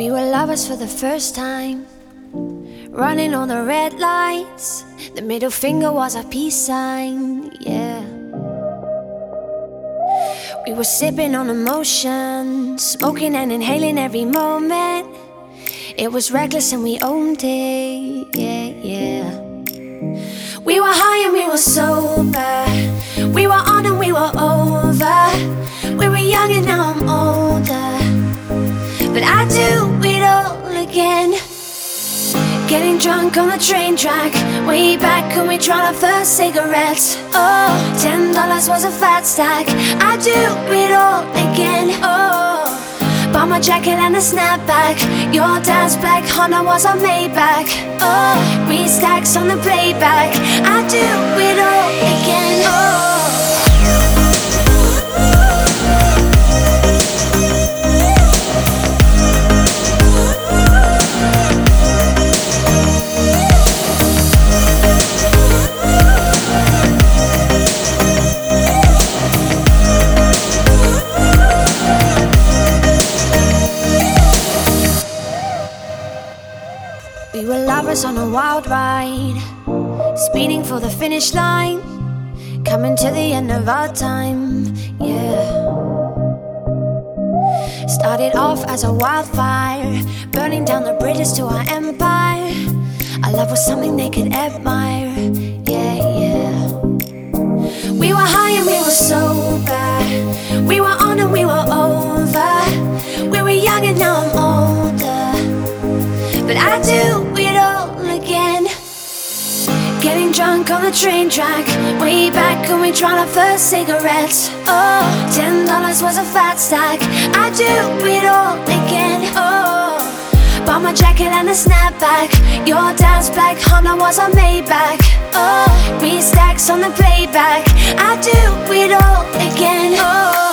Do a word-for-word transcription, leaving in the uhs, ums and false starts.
We were lovers for the first time, running on the red lights. The middle finger was our peace sign, yeah. We were sipping on emotion, smoking and inhaling every moment. It was reckless and we owned it, yeah, yeah. We were high and we were sober, we were on and we were over. We were young and now I'm older, but I do it all again. Getting drunk on the train track, way back when we tried our first cigarettes. Oh, ten dollars was a fat stack. I do it all again. Oh, bought my jacket and a snapback. Your dad's black Honda was our Maybach. Oh, three stacks on the playback. I do it all again. Oh. We were lovers on a wild ride, speeding for the finish line, coming to the end of our time, yeah. Started off as a wildfire, burning down the bridges to our empire. Our love was something they could admire, yeah, yeah. We were high and we were sober, we were on and we were over. We were young and now I'm older, but I do it all again. Getting drunk on the train track, way back when we tried our first cigarettes. Oh, ten dollars was a fat stack. I do it all again. Oh, bought my jacket and a snapback. Your dad's black Honda was our Maybach. Oh, three stacks on the playback. I do it all again. Oh.